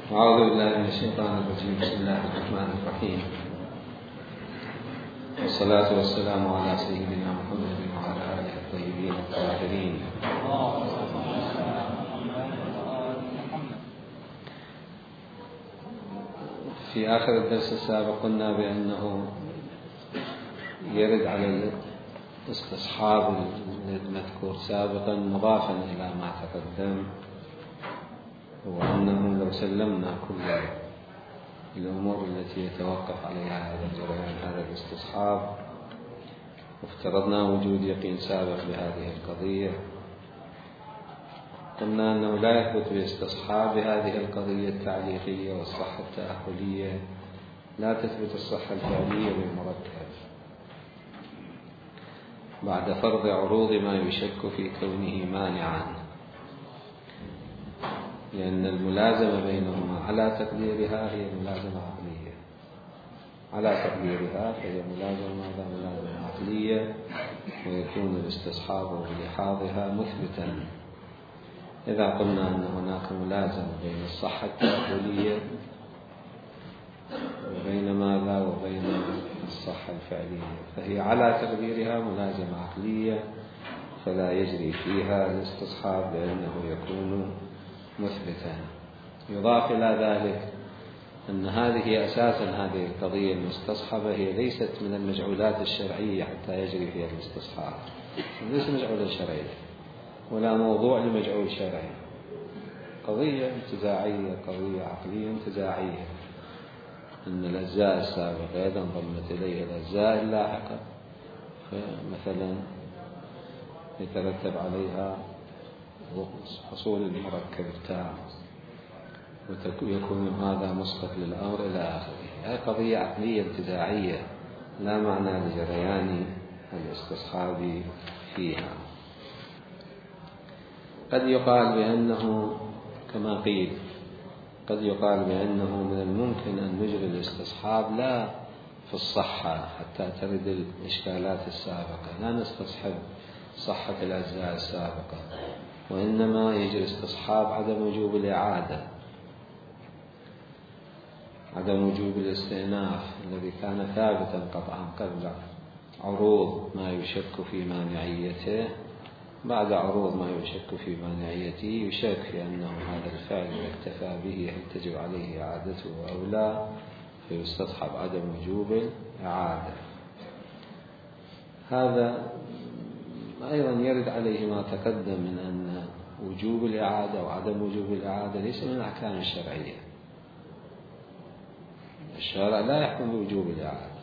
أعوذ بالله من الشيطان الرجيم. بسم الله الرحمن الرحيم، والصلاة والسلام على سيدنا محمد وعلى آله الطيبين الطاهرين. في آخر الدرس السابق قلنا بأنه يرد على الاستصحاب المذكور سابقا مضافا إلى ما تقدم، وأنه لو سلمنا كل الأمور التي يتوقف عليها هذا الجريان هذا الاستصحاب وافترضنا وجود يقين سابق بهذه القضية، قلنا أنه لا يثبت باستصحاب هذه القضية التعليقية والصحة التأهلية، لا تثبت الصحة الفعلية بالمركب بعد فرض عروض ما يشك في كونه مانعا، لأن الملازمة بينهما على تقديرها هي ملازمة عقلية، على تقديرها فهي ملازمة عقلية، ويكون الاستصحاب بلحاظها مثبتا. إذا قلنا أن هناك ملازمة بين الصحة التأهلية وبين ماذا وبين الصحة الفعلية، فهي على تقديرها ملازمة عقلية، فلا يجري فيها الاستصحاب لأنه يكون مثبتا. يضاف إلى ذلك أن هذه أساسا هذه القضية المستصحبة هي ليست من المجعولات الشرعية حتى يجري فيها الاستصحاب، ليس مجعولا شرعيا ولا موضوع لمجعول شرعي، قضية انتزاعية، قضية عقلية انتزاعية، أن الأجزاء السابقة إذا انضمت إليها الأجزاء اللاحقة مثلا يترتب عليها حصول المركب التام ويكون هذا مسقط للأمر إلى آخره. هذه قضية عقلية انتزاعية لا معنى لجريان الاستصحاب فيها. قد يقال بأنه كما قيل، قد يقال بأنه من الممكن أن نجري الاستصحاب لا في الصحة حتى ترد الإشكالات السابقة، لا نستصحب صحة الأجزاء السابقة، وإنما يجري استصحاب عدم وجوب الإعادة، عدم وجوب الاستئناف الذي كان ثابتا قطعا قبل عروض ما يشك في مانعيته. بعد عروض ما يشك في مانعيته يشك في أنه هذا الفعل اكتفى به هل تجب عليه إعادته أو لا، فيستصحب عدم وجوب الإعادة. هذا أيضا يرد عليه ما تقدم من أن وجوب الإعادة وعدم وجوب الإعادة ليس من الأحكام الشرعية، الشرع لا يحكم بوجوب الإعادة.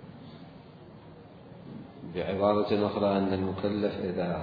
بعبارة أخرى أن المكلف إذا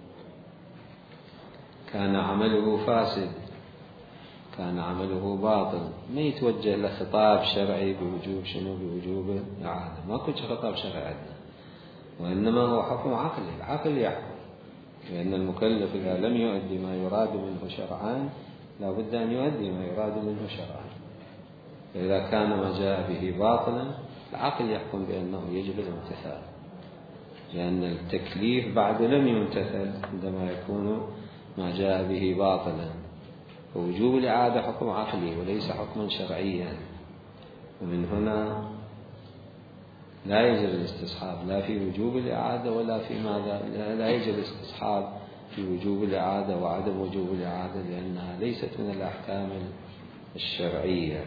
كان عمله فاسد، كان عمله باطل، ما يتوجه له خطاب شرعي بوجوب شنو؟ بوجوب الإعادة، ما كنت خطاب شرعي عندنا، وإنما هو حكم عقلي، العقل يحكم، لأن المكلف إذا لم يؤدي ما يراد منه شرعا لا بد أن يؤدي ما يراد منه شرعا. إذا كان ما جاء به باطلا العقل يحكم بأنه يجب الامتثال، لأن التكليف بعد لم يمتثل عندما يكون ما جاء به باطلا، فوجوب الإعادة حكم عقلي وليس حكما شرعيا، ومن هنا لا يجري الاستصحاب لا في وجوب الإعادة ولا في ماذا، لا يجري الاستصحاب في وجوب الإعادة وعدم وجوب الإعادة، لأنها ليست من الأحكام الشرعية.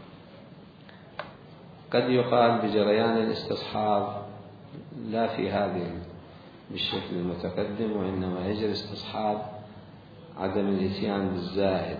قد يقال بجريان الاستصحاب لا في هذه بالشكل المتقدم، وإنما يجري استصحاب عدم الاتيان بالزائد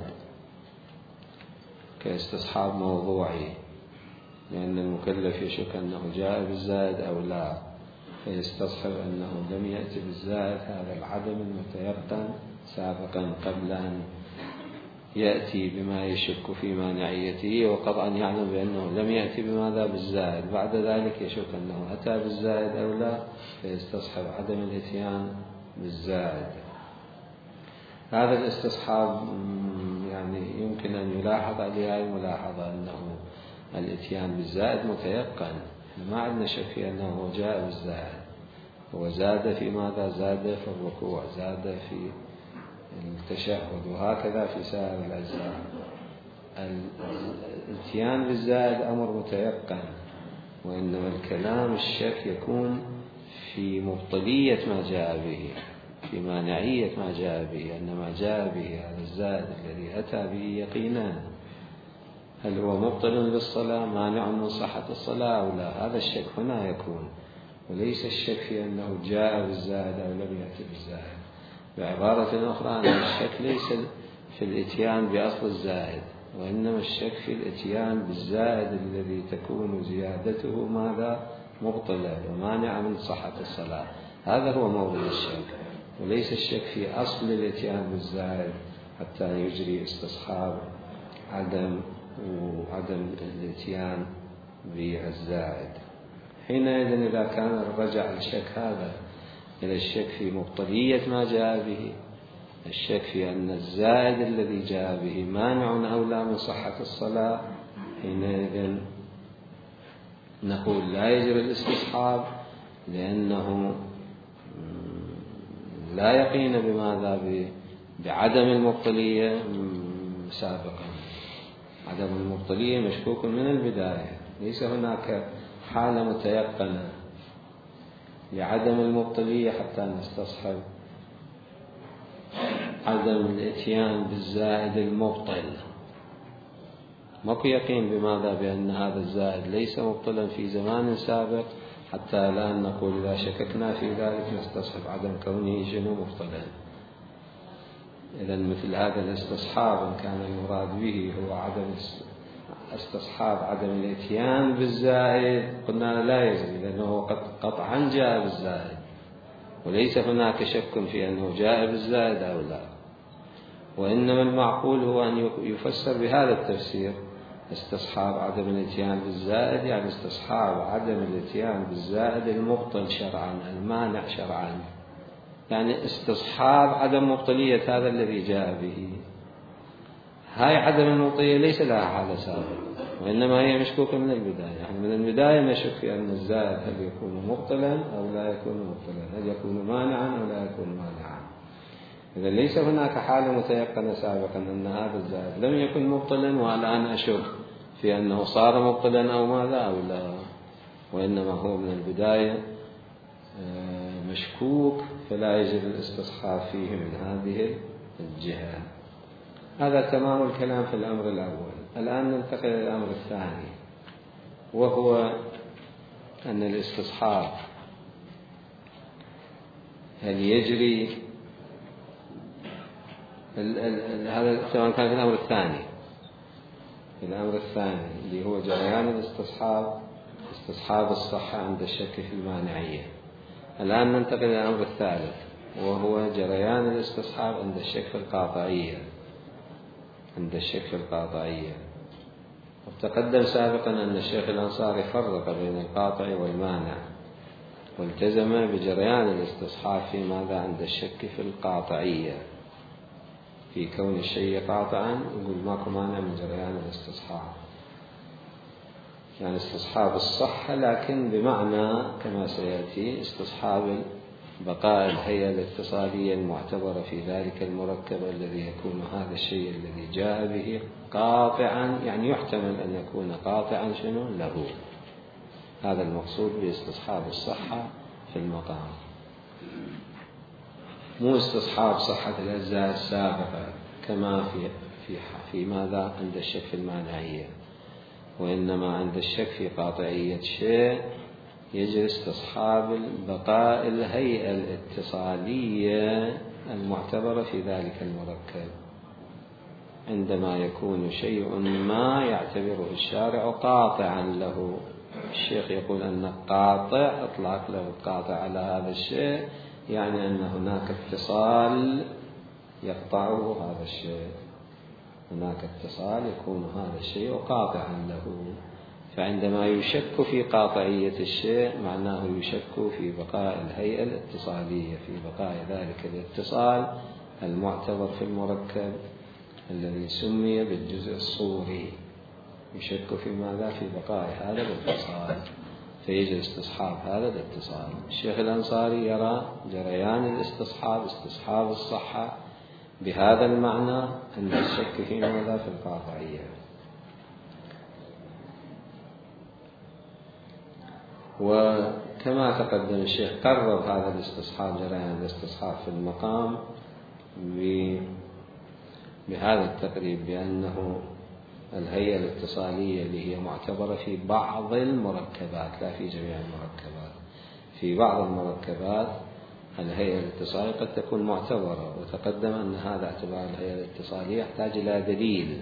كاستصحاب موضوعي، لأن المكلف يشك أنه جاء بالزائد أو لا، فيستصحب أنه لم يأتي بالزائد، هذا العدم المتيقن سابقا قبل أن يأتي بما يشك في مانعيته، وقطعا يعلم بأنه لم يأتي بماذا؟ بالزائد، بعد ذلك يشك أنه أتى بالزائد أو لا، فيستصحب عدم الاتيان بالزائد. هذا الاستصحاب يعني يمكن أن يلاحظ عليه الملاحظة أنه الاتيان بالزائد متيقن، ما عندنا شك في أنه جاء بالزائد، هو زاد في ماذا؟ زاد في الركوع، زاد في التشهد، وهكذا في سائر الأجزاء. الاتيان بالزائد أمر متيقن، وإنما الكلام الشك يكون في مبطلية ما جاء به، في مانعية ما جاء به، أن ما جاء به هذا الزائد الذي أتى به يقينا، هل هو مبطل للصلاة مانع من صحة الصلاة أو لا؟ هذا الشك هنا يكون، وليس الشك في أنه جاء بالزائد أو لم يأتي بالزائد. بعبارة أخرى أن الشك ليس في الاتيان بأصل الزائد، وإنما الشك في الاتيان بالزائد الذي تكون زيادته ماذا؟ مبطلة ومانعة من صحة الصلاة. هذا هو مورد الشك، وليس الشك في أصل الاتيان بالزائد حتى يجري استصحاب عدم الاتيان بالزائد. حينئذ إذا كان رجع الشك هذا إلى الشك في مبطلية ما جاء به، الشك في أن الزائد الذي جاء به مانع أو لا من صحة الصلاة، حينئذ نقول لا يجري الاستصحاب، لأنه لا يقين بماذا؟ بعدم المبطلية سابقا. عدم المبطلية مشكوك من البداية، ليس هناك حالة متيقنة لعدم المبطلية حتى نستصحب عدم الاتيان بالزائد المبطل. ماكو يقين بماذا؟ بأن هذا الزائد ليس مبطلا في زمان سابق حتى الآن نقول إذا شككنا في ذلك نستصحب عدم كونه شنو مبطلا. إذن مثل هذا الاستصحاب إن كان المراد به هو عدم استصحاب عدم الاتيان بالزائد، قلنا لا يجري، لأنه قطعا جاء بالزائد وليس هناك شك في أنه جاء بالزائد أو لا. وإنما المعقول هو أن يفسر بهذا التفسير: استصحاب عدم الاتيان بالزائد يعني استصحاب عدم الاتيان بالزائد المبطل شرعا، المانع شرعا، يعني استصحاب عدم مبطلية هذا الذي جاء به. هاي عدم المبطلية ليس لها حالة سابقة، وإنما هي مشكوكة من البداية. يعني من البداية نشك في أن الزائد هل يكون مبطلا أو لا يكون مبطلا، هل يكون مانعا أو لا يكون مانعا. إذا ليس هناك حالة متيقنة سابقا أن هذا الزائد لم يكن مبطلا والآن أشك في أنه صار مبطلا أو ماذا أو لا، وإنما هو من البداية مشكوك، فلا يجب الاستصحاب فيه من هذه الجهة. هذا تمام الكلام في الأمر الأول. الآن ننتقل إلى الأمر الثاني، وهو أن الاستصحاب هل يجري هذا طبعا كان في الأمر الثاني. في الأمر الثاني اللي هو جريان الاستصحاب، استصحاب الصحة عند الشك في المانعية. الآن ننتقل إلى الأمر الثالث، وهو جريان الاستصحاب عند الشك في القاطعية. عند الشك في القاطعية، وتقدم سابقا أن الشيخ الأنصاري فرق بين القاطع والمانع، والتزم بجريان الاستصحاب في ماذا؟ عند الشك في القاطعية، في كون الشيء قاطعا، يقول ماكو مانع من جريان الاستصحاب، يعني استصحاب الصحة، لكن بمعنى كما سيأتي استصحاب بقاء الهيئة الاتصالية المعتبرة في ذلك المركب الذي يكون هذا الشيء الذي جاء به قاطعا، يعني يحتمل أن يكون قاطعا شنو له. هذا المقصود باستصحاب الصحة في المقام، مو استصحاب صحة الأجزاء السابقة كما في ماذا؟ عند الشك في المانعية، وإنما عند الشك في قاطعية شيء يجري استصحاب بقاء الهيئة الاتصالية المعتبرة في ذلك المركب عندما يكون شيء ما يعتبره الشارع قاطعا له. الشيخ يقول أن قاطع، أطلق له القاطع على هذا الشيء، يعني أن هناك اتصال يقطعه هذا الشيء، هناك اتصال يكون هذا الشيء قاطعا له. فعندما يشك في قاطعية الشيء معناه يشك في بقاء الهيئة الاتصالية، في بقاء ذلك الاتصال المعتبر في المركب الذي سمي بالجزء الصوري، يشك في ماذا؟ في بقاء هذا الاتصال، فيجري استصحاب هذا الاتصال. الشيخ الأنصاري يرى جريان الاستصحاب، استصحاب الصحة بهذا المعنى عند الشك في ماذا؟ في القاطعية. وكما تقدم الشيخ قرب هذا الاستصحاب، جريان الاستصحاب في المقام بهذا التقريب بأنه الهيئة الاتصالية اللي هي معتبرة في بعض المركبات لا في جميع المركبات، في بعض المركبات الهيئة الاتصالية قد تكون معتبرة، وتقدم أن هذا اعتبار الهيئة الاتصالية يحتاج إلى دليل.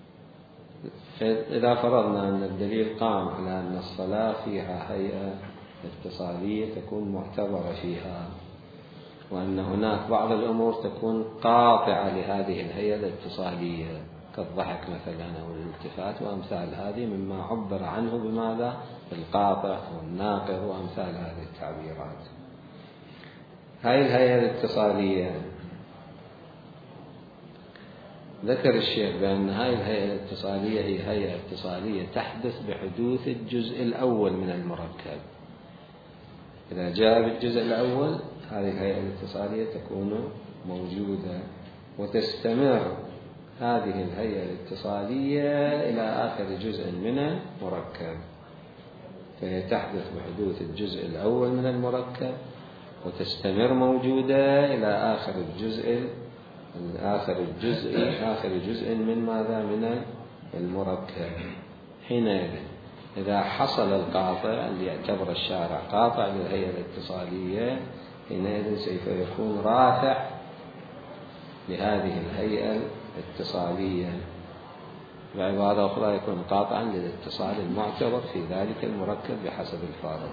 إذا فرضنا أن الدليل قام على أن الصلاة فيها هيئة اتصالية تكون معتبرة فيها، وأن هناك بعض الأمور تكون قاطعة لهذه الهيئة الاتصالية كالضحك مثلا أو الالتفات وأمثال هذه مما عبر عنه بماذا؟ بالقاطع والناقض وأمثال هذه التعبيرات. هذه الهيئة الاتصالية ذكر الشيخ بأن هذه الهيئة الاتصالية هي هيئة اتصالية تحدث بحدوث الجزء الأول من المركب. إذا جاء بالجزء الأول هذه الهيئة الاتصالية تكون موجودة، وتستمر هذه الهيئة الاتصالية إلى آخر جزء من المركب، فهي تحدث بحدوث الجزء الأول من المركب وتستمر موجودة إلى آخر جزء من ماذا؟ من المركب. حينئذ إذا حصل القاطع اللي يعتبر الشارع قاطع للهيئة الاتصالية، حينئذ سوف يكون رافع لهذه الهيئة الاتصالية، بعبارة أخرى يكون قاطعا للاتصال المعتبر في ذلك المركب بحسب الفارق.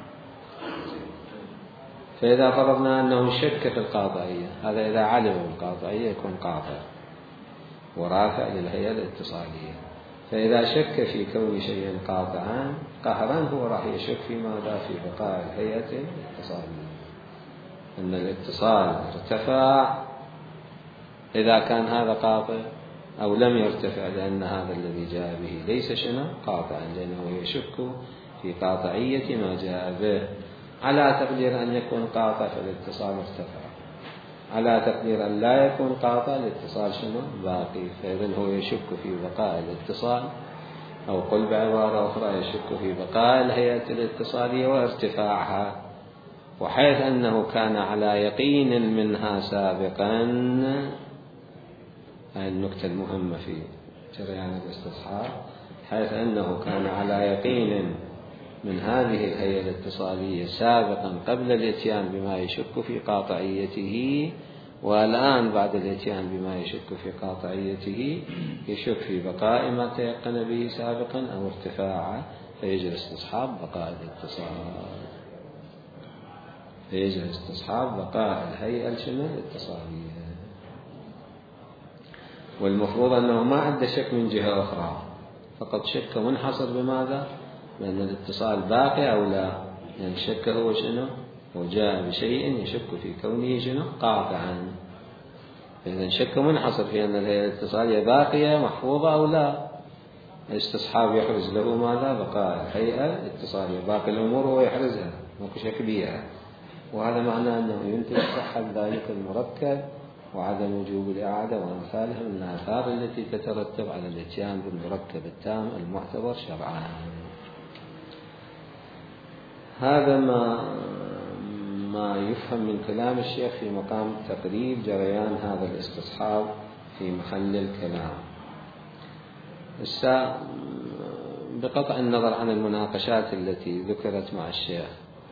فإذا فرضنا أنه شك في القاطعية، هذا إذا علم بالقاطعية يكون قاطع ورافع للهيئة الاتصالية. فإذا شك في كون شيء قاطعا قهرا هو راح يشك في ماذا؟ في بقاء الهيئة الاتصالية، أن الاتصال ارتفع إذا كان هذا قاطع أو لم يرتفع، لأن هذا الذي جاء به ليس شنو؟ قاطعا، لأنه يشك في قاطعية ما جاء به. على تقدير أن يكون قاطع فالاتصال ارتفع، على تقدير أن لا يكون قاطع الاتصال شنو؟ باقي. فإذن هو يشك في بقاء الاتصال، أو قل بعبارة أخرى يشك في بقاء الهيئة الاتصالية وارتفاعها، وحيث أنه كان على يقين منها سابقا. هذه النكتة المهمة في جريان الاستصحاب، حيث أنه كان على يقين من هذه الهيئة الاتصالية سابقا قبل الاتيان بما يشك في قاطعيته، والآن بعد الاتيان بما يشك في قاطعيته يشك في بقاء ما تيقن به سابقا أو ارتفاعه، فيجري استصحاب بقاء الاتصال، فيجري استصحاب بقاء الهيئة الاتصالية. والمفروض أنه ما عنده شك من جهة أخرى، فقط شك منحصر بماذا؟ بأن الاتصال باقي أو لا. يعني الشك هو شنو؟ وجاء بشيء يشك في كونه شنو؟ قاطعا. إذا شك منحصر في أن الهيئة الاتصالية باقية محفوظة أو لا. الاستصحاب يحرز له ماذا؟ بقاء الهيئة الاتصالية، باقي الأمور هو يحرزها، ماكو شك بها. وهذا معناه أنه ينتج صحة ذلك المركب وعدم وجوب الإعادة وأمثالها من الآثار التي تترتب على الاتيان بالمركب التام المعتبر شرعا. هذا ما يفهم من كلام الشيخ في مقام تقريب جريان هذا الاستصحاب في محل الكلام. بقطع النظر عن المناقشات التي ذكرت مع الشيخ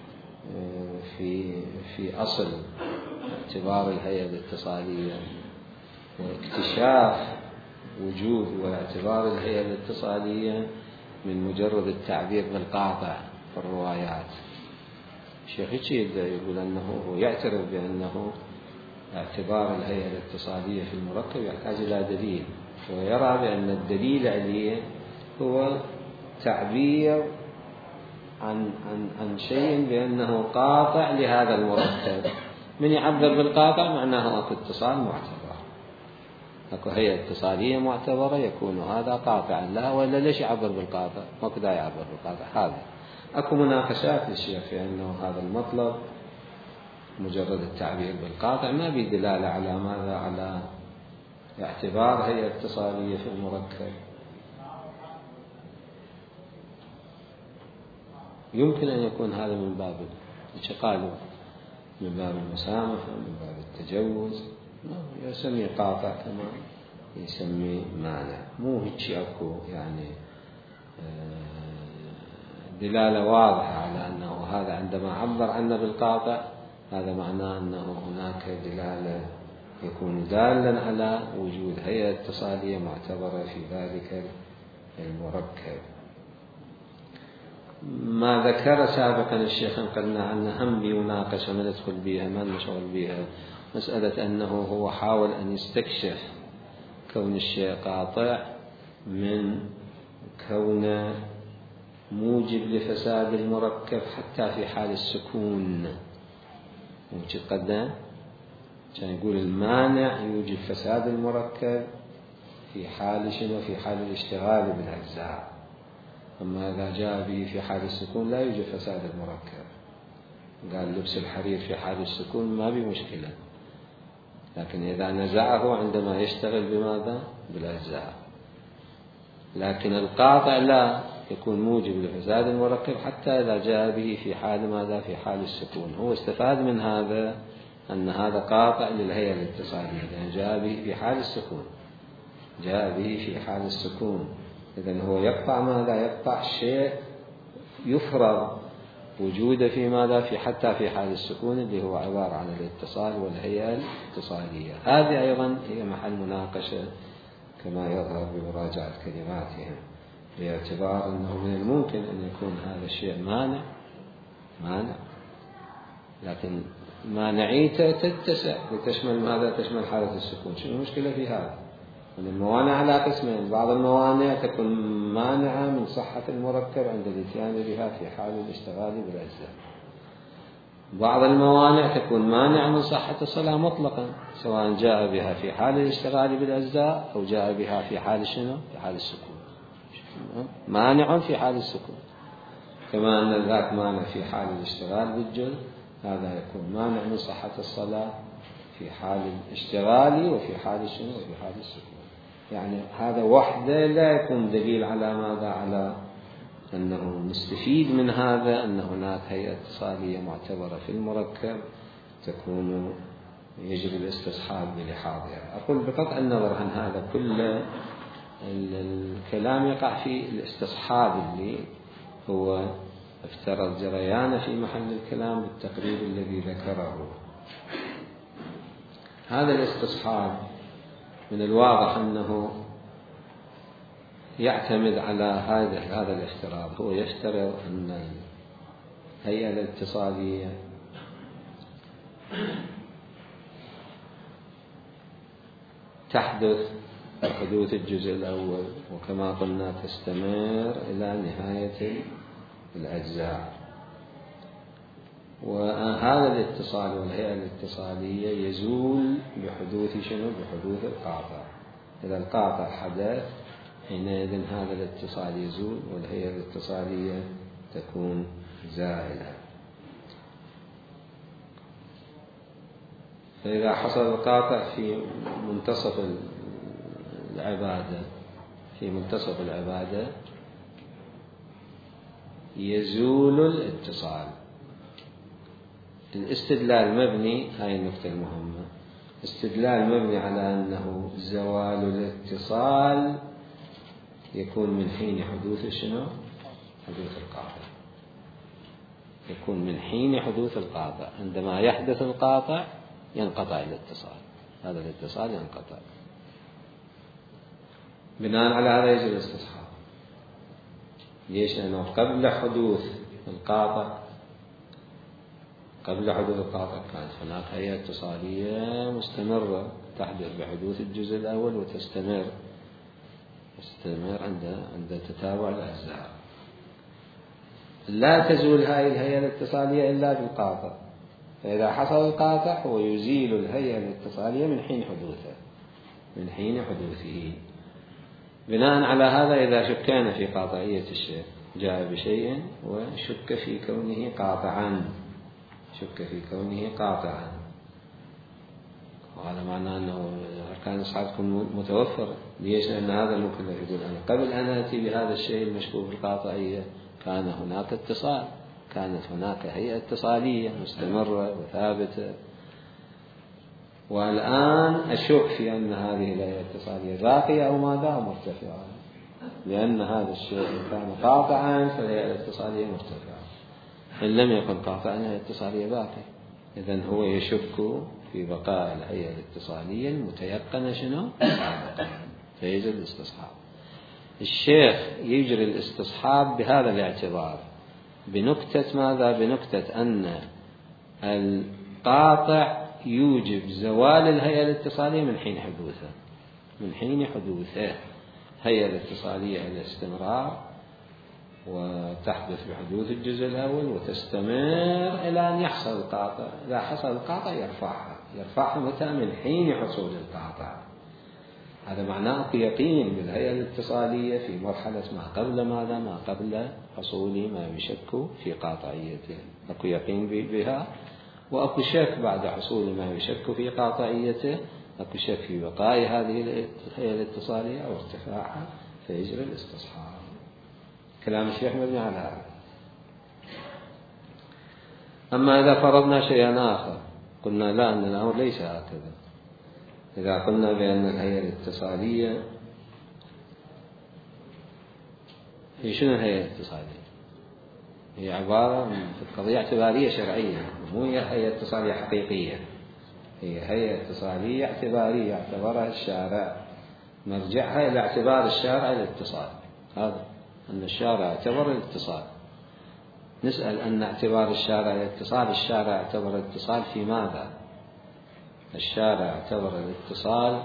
في أصل اعتبار الهيئة الاتصالية واكتشاف وجود واعتبار الهيئة الاتصالية من مجرد التعبير بالقاطع في الروايات، الشيخ يقول أنه هو يعترف بأنه اعتبار الهيئة الاتصالية في المركب يحتاج إلى دليل، ويرى بأن الدليل عليه هو تعبير عن شيء بأنه قاطع لهذا المركب. من يعبر بالقاطع معناه أكو اتصال معتبر، أكو هيئة اتصالية معتبرة، يكون هذا قاطعا لها. ولا ليش يعبر بالقاطع؟ ما كدا يعبر بالقاطع. هذا أكو مناقشات للشيخ في أنه هذا المطلب مجرد التعبير بالقاطع ما بدلالة على ماذا؟ على اعتبار هيئة اتصالية في المركب. يمكن أن يكون هذا من باب الانتقال، من باب المسامحة، من باب التجوز، يسمي قاطع كما يسمي مانع. مو هيك أكو يعني دلالة واضحة على أنه هذا عندما عبر عنه بالقاطع هذا معناه أنه هناك دلالة يكون دالا على وجود هيئة اتصالية معتبرة في ذلك المركب. ما ذكر سابقا الشيخ قلنا عنه هم بمناقشة ما ندخل بها ما نشغل بها، مسألة أنه هو حاول أن يستكشف كون الشيء قاطع من كون موجب لفساد المركب حتى في حال السكون. وجد قدام كان يقول المانع يوجب فساد المركب في حال شنو؟ في حال الاشتغال بالأجزاء. أما إذا جاء به في حال السكون لا يوجب فساد المركب. قال لبس الحرير في حال السكون ما بمشكلة، لكن إذا نزعه عندما يشتغل بماذا؟ بالأجزاء. لكن القاطع لا يكون موجب لفساد المركب حتى إذا جاء به في حال ماذا؟ في حال السكون. هو استفاد من هذا أن هذا قاطع للهيئة الاتصالية لأن جاء به في حال السكون، جاء به في حال السكون. إذن هو يقطع ماذا؟ يقطع شيء يفرض وجوده في ماذا؟ في حتى في حال السكون اللي هو عبارة عن الاتصال والهيئة الاتصالية. هذه أيضا هي محل مناقشة كما يظهر بمراجعة كلماتهم، باعتبار أنه من الممكن أن يكون هذا الشيء مانع، لكن مانعيته تتسع وتشمل ماذا؟ تشمل حالة السكون. شنو المشكلة في هذا؟ من الموانع على قسمين، بعض الموانع تكون مانعة من صحة المركب عند الاتيان بها في حال الاشتغال بالأجزاء، بعض الموانع تكون مانعة من صحة الصلاة مطلقا سواء جاء بها في حال الاشتغال بالأجزاء أو جاء بها في حال شنو؟ في حال السكون. مانع في حال السكون، كما أن ذاك مانع في حال الاشتغال بالجل، هذا يكون مانع من صحة الصلاة في حال الاشتغال وفي حال شنو؟ وفي حال السكون. يعني هذا وحده لا يكون دليل على ماذا؟ على أنه نستفيد من هذا أن هناك هيئة اتصالية معتبرة في المركب تكون يجب الاستصحاب بلحاظها. أقول بقطع النظر عن هذا كل الكلام يقع في الاستصحاب اللي هو افترض جريانه في محل الكلام بالتقريب الذي ذكره. هذا الاستصحاب من الواضح أنه يعتمد على هذا الافتراض. هو يفترض أن الهيئة الاتصالية تحدث حدوث الجزء الأول وكما قلنا تستمر إلى نهاية الأجزاء. وهذا الاتصال والهيئة الاتصالية يزول بحدوث شنو؟ بحدوث القاطع. إذا القاطع حدث حينئذ هذا الاتصال يزول والهيئة الاتصالية تكون زائلة. فإذا حصل القاطع في منتصف العبادة يزول الاتصال. الاستدلال مبني، هاي النقطة المهمة، استدلال مبني على أنه زوال الاتصال يكون من حين حدوث شنو؟ حدوث القاطع. يكون من حين حدوث القاطع. عندما يحدث القاطع ينقطع الاتصال، هذا الاتصال ينقطع. بناء على هذا يجب الاستصحاب. ليش؟ لأنه قبل حدوث القاطع كانت هناك هيئة اتصالية مستمرة تحدث بحدوث الجزء الأول وتستمر عند تتابع الأجزاء. لا تزول هذه الهيئة الاتصالية إلا بالقاطع. فإذا حصل القاطع هو يزيل الهيئة الاتصالية من حين حدوثه. بناء على هذا إذا شكينا في قاطعية الشيء جاء بشيء وشك في كونه قاطعا، وهذا معناه أنه أركان الإستصحاب تكون متوفرة. ليش؟ لأن هذا المكلف يقول أنا قبل أن آتي بهذا الشيء المشكوك بالقاطعية كان هناك اتصال، كانت هناك هيئة اتصالية مستمرة وثابتة. والآن أشك في أن هذه الهيئة الاتصالية باقية أو ماذا مرتفعة، لأن هذا الشيء إن كان قاطعا فالهيئة الاتصالية مرتفعة، إن لم يكن قاطعا الهيئة الاتصالية باقية. إذن هو يشك في بقاء الهيئة الاتصالية المتيقنة شنو؟ فيجري الاستصحاب. الشيخ يجري الاستصحاب بهذا الاعتبار، بنكتة ماذا؟ بنكتة أن القاطع يوجب زوال الهيئة الاتصالية من حين حدوثه، من حين حدوثه هيئة الاتصالية الاستمرار، وتحدث بحدوث الجزء الأول وتستمر إلى أن يحصل القاطع. إذا حصل القاطع يرفعها متى؟ من حين حصول القاطع. هذا معناه يقين بالهيئة الاتصالية في مرحلة ما قبل ماذا؟ ما قبل حصول ما يشك في قاطعيته، أكو يقين بها، وأكو شك بعد حصول ما يشك في قاطعيته، أكو شك في بقاء هذه الهيئة الاتصالية أو ارتفاعها، فيجري الاستصحاب. كلام الشيخ مبني على هذا. أما إذا فرضنا شيئا آخر، قلنا لا، أن الأمر ليس هكذا. إذا قلنا بأن الهيئة الاتصالية هي شنو الهيئة الاتصالية؟ هي عبارة في القضية اعتبارية شرعية، مو هي هيئة اتصالية حقيقية، هي هيئة اتصالية اعتبارية اعتبرها الشارع، مرجعها إلى اعتبار الشارع الاتصال. هذا أن الشارع اعتبر الاتصال. نسأل أن اعتبار الشارع الاتصال، الشارع اعتبر الاتصال في ماذا؟ الشارع اعتبر الاتصال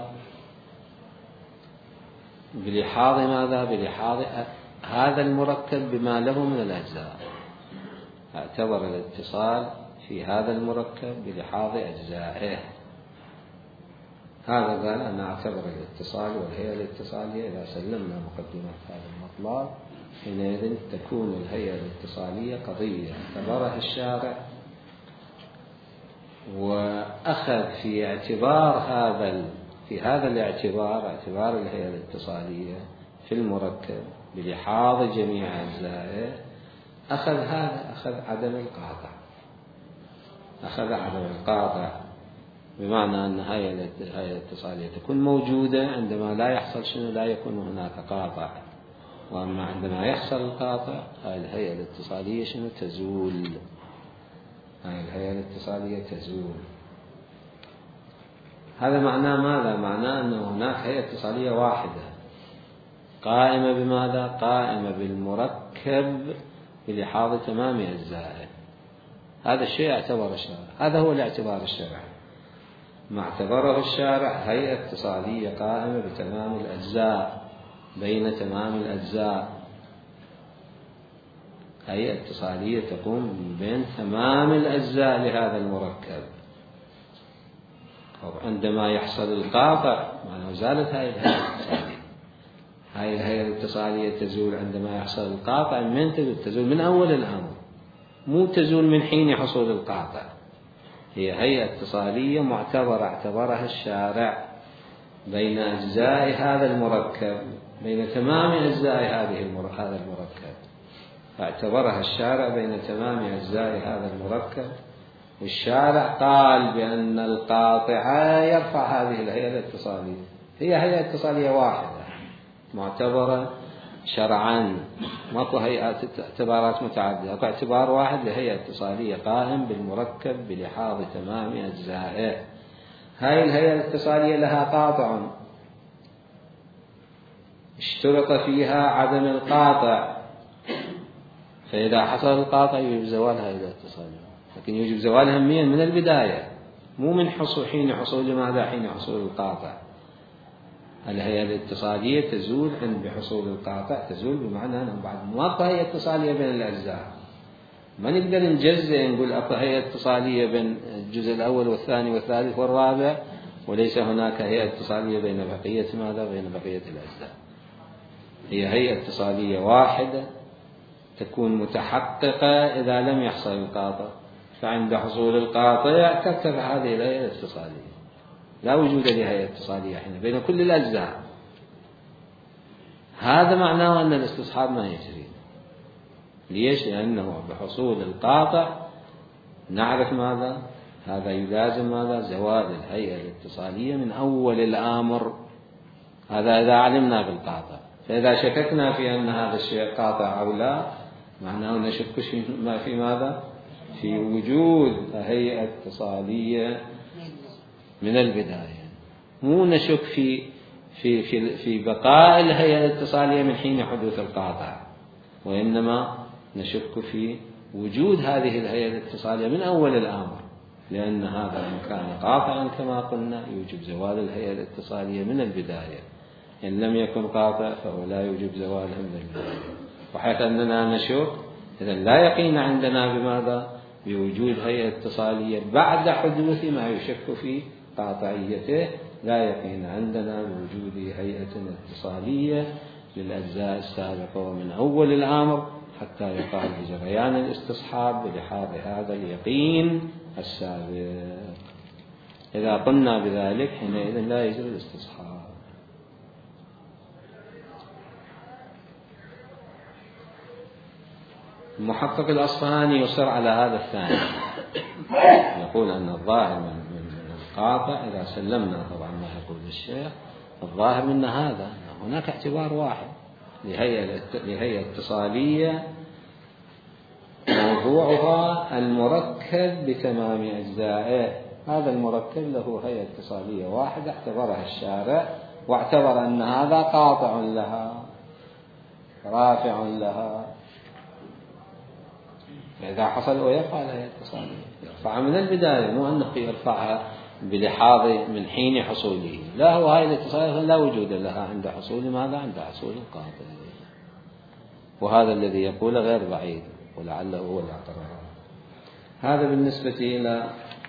بلحاظ ماذا؟ بلحاظ هذا المركب بما له من الأجزاء. اعتبر الاتصال في هذا المركب بلحاظ أجزائه. هذا قال أنا أعتبر الاتصال والهيئة الاتصالية إذا سلمنا مقدمة هذا المطلب، حينئذ تكون الهيئة الاتصالية قضية اعتبرها الشارع، وأخذ في اعتبار في هذا الاعتبار، اعتبار الهيئة الاتصالية في المركب بلحاظ جميع أجزائه، أخذ عدم القاطع، أخذ عدم القاطع، بمعنى أن هذه الاتصالية تكون موجودة عندما لا يحصل شنو؟ لا يكون هناك قاطع. وأما عندما يحصل القاطع هذه الهيئة الاتصالية شنو؟ تزول. هذه الهيئة الاتصالية تزول. هذا معناه ماذا؟ معناه أن هناك هيئة اتصالية واحدة قائمة بماذا؟ قائمة بالمركب بلحاظ تمام أجزائه. هذا الشيء اعتبر الشارع، هذا هو الاعتبار الشرعي. ما اعتبره الشارع هيئة اتصالية قائمة بتمام الأجزاء، بين تمام الأجزاء، هيئة اتصالية تقوم بين تمام الأجزاء لهذا المركب. عندما يحصل القاطع معناه زالت هذه الهيئة الاتصالية. هذه الهيئة الاتصالية تزول عندما يحصل القاطع. من تزول من أول الأمر، مو تزول من حين حصول القاطع. هي هيئة اتصالية معتبرة اعتبرها الشارع بين أجزاء هذا المركب، بين تمام أجزاء هذا المركب، فاعتبرها الشارع بين تمام أجزاء هذا المركب. والشارع قال بأن القاطع يرفع هذه الهيئة الاتصالية. هي هيئة اتصالية واحدة معتبرة شرعا، ماكو هيئات اعتبارات متعددة، اكو اعتبار واحد لهيئة اتصالية قائم بالمركب بلحاظ تمام أجزائه. هاي الهيئة الاتصالية لها قاطع اشترط فيها عدم القاطع، فإذا حصل القاطع يجب زوال هذه الاتصالية، لكن يجب زوالها من البداية، مو من حين حصول ماذا؟ حين حصول القاطع. الهيئة الاتصالية تزول عند بحصول القاطع، تزول بمعنى أنه بعد ما أكو هيئة اتصالية بين الأجزاء، ما نقدر نجزء نقول أكو هيئة اتصالية بين الجزء الأول والثاني والثالث والرابع وليس هناك هيئة اتصالية بين بقية ماذا؟ بين بقية الأجزاء. هي هيئة اتصالية واحدة تكون متحققة إذا لم يحصل القاطع، فعند حصول القاطع ترتفع هذه الهيئة الاتصالية، لا وجود لهيئة اتصالية حين بين كل الأجزاء. هذا معناه أن الاستصحاب ما يجري. ليش؟ لأنه بحصول القاطع نعرف ماذا؟ هذا يلازم ماذا؟ زوال الهيئة الاتصالية من أول الأمر. هذا إذا علمنا بالقاطع. فإذا شككنا في أن هذا الشيء قاطع أو لا، معناه نشك في ماذا؟ في وجود هيئة اتصالية من البداية. مو نشك في بقاء الهيئة الاتصالية من حين حدوث القاطع، وإنما نشك في وجود هذه الهيئة الاتصالية من أول الأمر، لأن هذا إن كان قاطعا كما قلنا يوجب زوال الهيئة الاتصالية من البداية، إن لم يكن قاطع فهو لا يوجب زوالها من البداية. وحيث أننا نشك، إذن لا يقين عندنا بماذا؟ بوجود هيئة اتصالية بعد حدوث ما يشك في قاطعيته. لا يقين عندنا بوجود هيئة اتصالية للأجزاء السابقة ومن أول الأمر حتى يقال بجريان الاستصحاب بلحاظ هذا اليقين السابق. إذا قلنا بذلك حينئذ لا يجوز الاستصحاب. المحقق الأصفهاني يصر على هذا الثاني، يقول أن الظاهر من القاطع إذا سلمنا طبعا ما يقول الشيخ، الظاهر من هذا هناك اعتبار واحد لهيئة اتصالية موضوعها المركب بتمام أجزائه. هذا المركب له هيئة اتصالية واحدة اعتبرها الشارع، واعتبر أن هذا قاطع لها رافع لها. فإذا حصل ويرفع لها اتصالية، يرفعها من البداية، مو أنه يرفعها بلحاظ من حين حصوله. لا، هو هاي الاتصالية لا وجود لها عند حصول ماذا؟ عند حصول القاطع. وهذا الذي يقول غير بعيد، ولعله هو الاعتراض. هذا بالنسبة إلى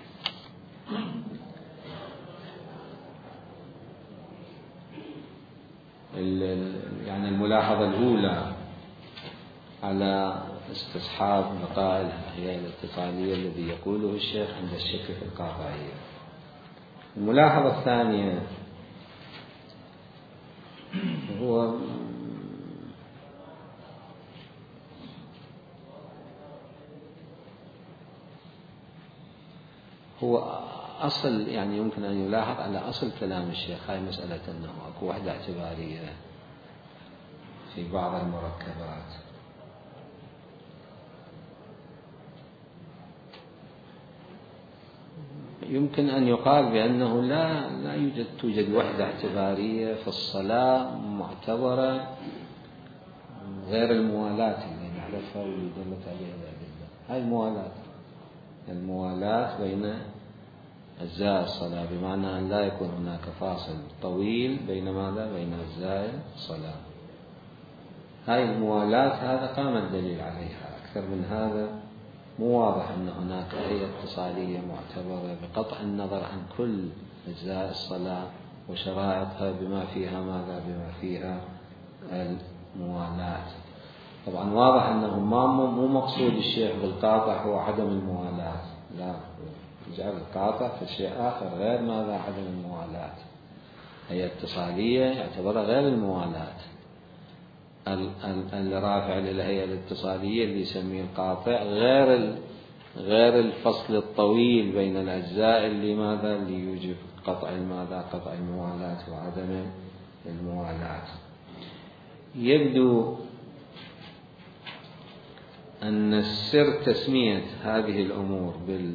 يعني الملاحظة الأولى على استصحاب بقاء الهيئة الاتصالية الذي يقوله الشيخ عند الشك في القاطعية. الملاحظة الثانية هو أصل، يعني يمكن أن يلاحظ على أصل كلام الشيخ هاي مسألة أنه أكو وحدة اعتبارية في بعض المركبات. يمكن أن يقال بأنه لا توجد وحدة اعتبارية في الصلاة معتبرة غير الموالاة اللي نعرفها واللي دلت عليها الأدلة. هاي الموالاة بين أجزاء الصلاة، بمعنى أن لا يكون هناك فاصل طويل بين ماذا؟ بين أجزاء الصلاة. هاي الموالاة هذا قام الدليل عليها. أكثر من هذا مو واضح أن هناك هيئة اتصالية معتبرة بقطع النظر عن كل أجزاء الصلاة وشرائطها بما فيها ماذا؟ بما فيها الموالاة. طبعا واضح أنه مو مقصود الشيخ بالقاطع هو عدم الموالاة، لا، يجعل القاطع في شيء آخر غير ماذا؟ عدم الموالاة. هيئة اتصالية يعتبرها غير الموالاة. الرافع للهيئة الاتصالية اللي يسميه القاطع غير الفصل الطويل بين الأجزاء اللي ماذا؟ اللي يوجب قطع قطع الموالاة وعدم الموالاة. يبدو أن السر تسمية هذه الأمور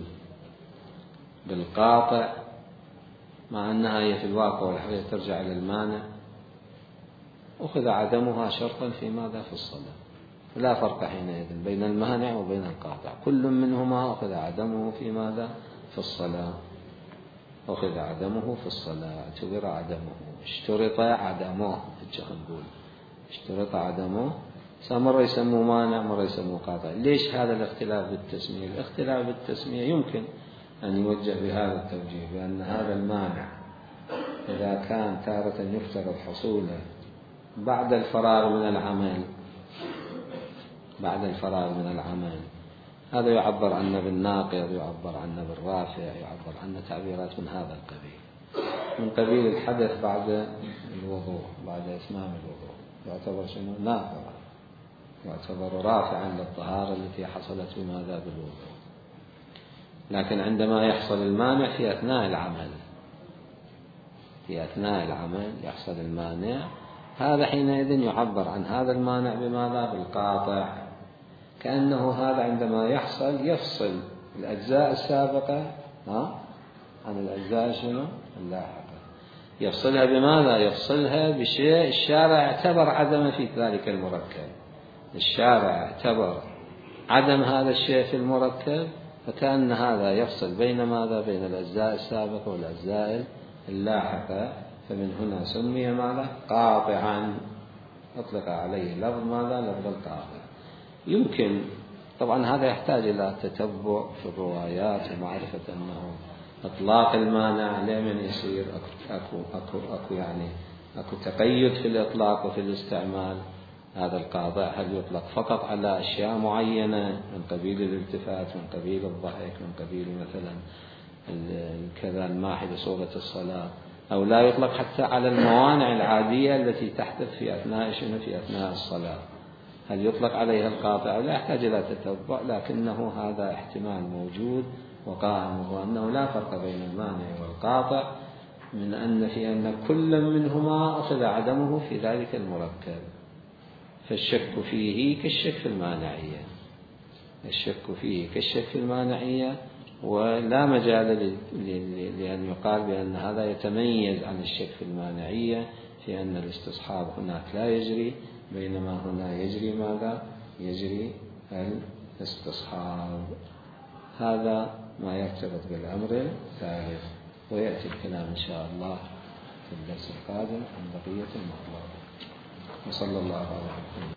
بالقاطع، مع أنها هي في الواقع والحقيقة ترجع إلى المانع، أخذ عدمها شرطا في ماذا؟ في الصلاة. لا فرق حينئذ بين المانع وبين القاطع، كل منهما أخذ عدمه في ماذا؟ في الصلاة. أخذ عدمه في الصلاة، اعتبر عدمه، اشترط عدمه، نقول اشترط عدمه، مرة يسموه مانع مرة يسموه قاطع. ليش هذا الاختلاف بالتسمية؟ الاختلاف بالتسمية يمكن أن يوجه بهذا التوجيه، بأن هذا المانع إذا كان تارة يفترض حصوله بعد الفراغ من العمل، هذا يعبر عنه بالناقض، يعبر عنه بالرافع، يعبر عنه تعبيرات من هذا القبيل، من قبيل الحدث بعد الوضوء، بعد إتمام الوضوء، يعتبر شنو؟ ناقض. يعتبر رافعا للطهارة التي حصلت بماذا؟ بالوضوء. لكن عندما يحصل المانع في أثناء العمل يحصل المانع، هذا حينئذ يعبر عن هذا المانع بماذا؟ بالقاطع، كأنه هذا عندما يفصل الأجزاء السابقة عن الأجزاء اللاحقة. يفصلها بماذا؟ يفصلها بشيء الشارع اعتبر عدم في ذلك المركب. الشارع اعتبر عدم هذا الشيء في المركب، فكأن هذا يفصل بين ماذا؟ بين الأجزاء السابقة والأجزاء اللاحقة، فمن هنا سمي ماذا؟ قاطعا، أطلق عليه لفظ ماذا؟ لفظ القاطع. يمكن طبعا هذا يحتاج إلى تتبع في الروايات ومعرفة أنه إطلاق المانع لمن يصير أكو تقيد في الإطلاق وفي الاستعمال. هذا القاطع هل يطلق فقط على أشياء معينة من قبيل الالتفات، من قبيل الضحك، من قبيل مثلا كذا الماحي بصورة الصلاة، أو لا يطلق حتى على الموانع العادية التي تحدث في أثناء الصلاة؟ هل يطلق عليها القاطع؟ لا يحتاج إلى تتبع، لكنه هذا احتمال موجود وقائم، وهو أنه لا فرق بين المانع والقاطع، من أن كل منهما أخذ عدمه في ذلك المركب. فالشك فيه كالشك في المانعية، ولا مجال لأن يقال بأن هذا يتميز عن الشك في المانعية، في أن الاستصحاب هناك لا يجري، بينما هنا يجري ماذا؟ يجري الاستصحاب. هذا ما يرتبط بالأمر الثالث، ويأتي الكلام إن شاء الله في الدرس القادم عن بقية المطلوب. وصلى الله على محمد.